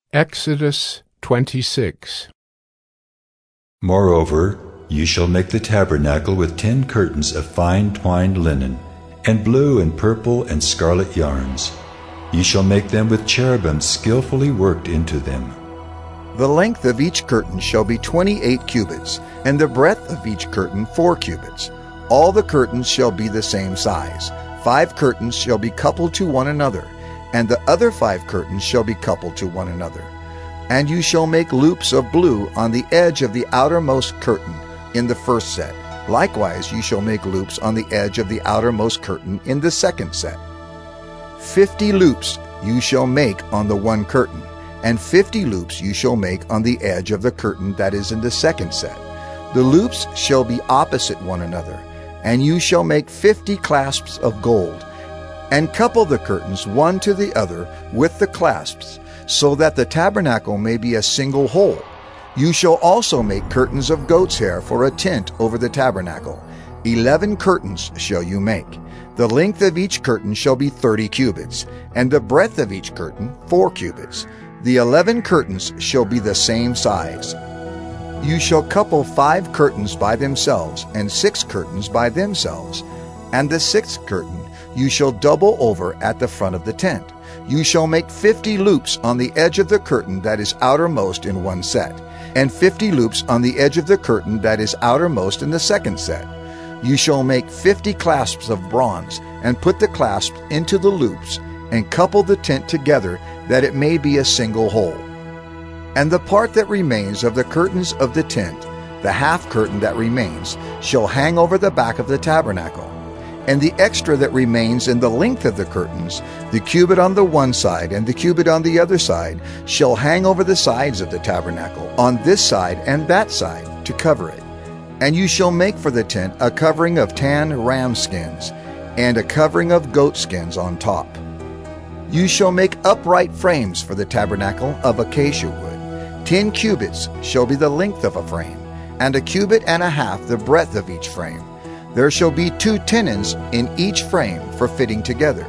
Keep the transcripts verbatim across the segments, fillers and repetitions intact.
Exodus twenty-six. Moreover, you shall make the tabernacle with ten curtains of fine twined linen, and blue and purple and scarlet yarns. You shall make them with cherubim skillfully worked into them. The length of each curtain shall be twenty-eight cubits, and the breadth of each curtain four cubits. All the curtains shall be the same size. Five curtains shall be coupled to one another, and the other five curtains shall be coupled to one another. And you shall make loops of blue on the edge of the outermost curtain in the first set. Likewise you shall make loops on the edge of the outermost curtain in the second set. Fifty loops you shall make on the one curtain, and fifty loops you shall make on the edge of the curtain that is in the second set. The loops shall be opposite one another, and you shall make fifty clasps of gold, and couple the curtains one to the other with the clasps, so that the tabernacle may be a single whole. You shall also make curtains of goat's hair for a tent over the tabernacle. Eleven curtains shall you make. The length of each curtain shall be thirty cubits, and the breadth of each curtain four cubits. The eleven curtains shall be the same size. You shall couple five curtains by themselves, and six curtains by themselves. And the sixth curtain you shall double over at the front of the tent. You shall make fifty loops on the edge of the curtain that is outermost in one set, and fifty loops on the edge of the curtain that is outermost in the second set. You shall make fifty clasps of bronze, and put the clasps into the loops, and couple the tent together, that it may be a single whole. And the part that remains of the curtains of the tent, the half curtain that remains, shall hang over the back of the tabernacle. And the extra that remains in the length of the curtains, the cubit on the one side and the cubit on the other side, shall hang over the sides of the tabernacle, on this side and that side, to cover it. And you shall make for the tent a covering of tan ram skins, and a covering of goat skins on top. You shall make upright frames for the tabernacle of acacia wood. Ten cubits shall be the length of a frame, and a cubit and a half the breadth of each frame. There shall be two tenons in each frame for fitting together.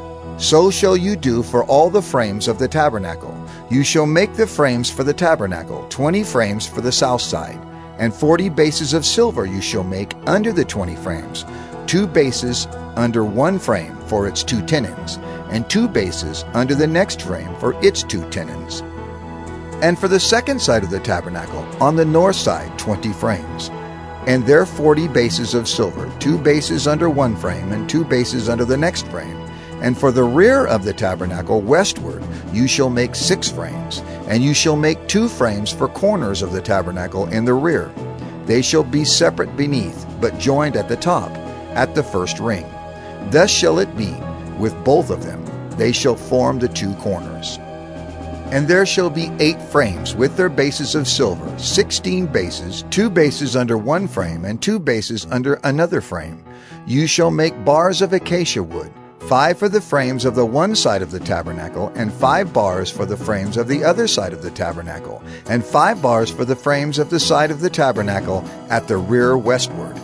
So shall you do for all the frames of the tabernacle. You shall make the frames for the tabernacle, twenty frames for the south side, and forty bases of silver you shall make under the twenty frames, two bases under one frame for its two tenons, and two bases under the next frame for its two tenons. And for the second side of the tabernacle, on the north side, twenty frames. And there forty bases of silver, two bases under one frame, and two bases under the next frame. And for the rear of the tabernacle westward, you shall make six frames, and you shall make two frames for corners of the tabernacle in the rear. They shall be separate beneath, but joined at the top, at the first ring. Thus shall it be with both of them. They shall form the two corners. And there shall be eight frames with their bases of silver, sixteen bases, two bases under one frame, and two bases under another frame. You shall make bars of acacia wood, five for the frames of the one side of the tabernacle, and five bars for the frames of the other side of the tabernacle, and five bars for the frames of the side of the tabernacle at the rear westward.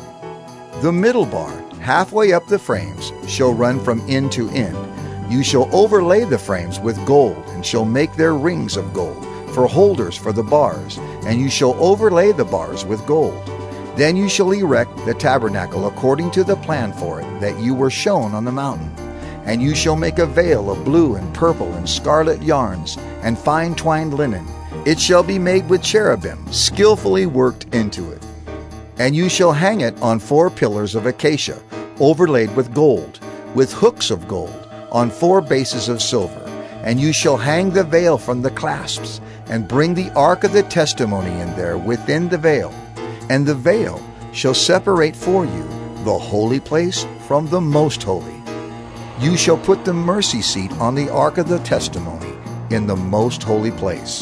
The middle bar, halfway up the frames, shall run from end to end. You shall overlay the frames with gold, and shall make their rings of gold, for holders for the bars, and you shall overlay the bars with gold. Then you shall erect the tabernacle according to the plan for it that you were shown on the mountain. And you shall make a veil of blue and purple and scarlet yarns, and fine twined linen. It shall be made with cherubim, skillfully worked into it. And you shall hang it on four pillars of acacia, overlaid with gold, with hooks of gold, on four bases of silver. And you shall hang the veil from the clasps, and bring the ark of the testimony in there within the veil. And the veil shall separate for you the holy place from the most holy. You shall put the mercy seat on the ark of the testimony in the most holy place.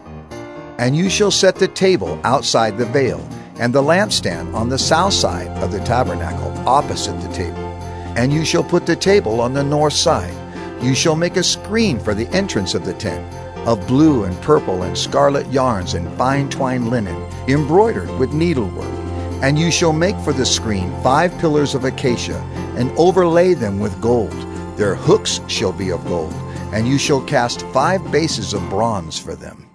And you shall set the table outside the veil, and the lampstand on the south side of the tabernacle opposite the table. And you shall put the table on the north side. You shall make a screen for the entrance of the tent, of blue and purple and scarlet yarns and fine twined linen, embroidered with needlework. And you shall make for the screen five pillars of acacia, and overlay them with gold. Their hooks shall be of gold, and you shall cast five bases of bronze for them.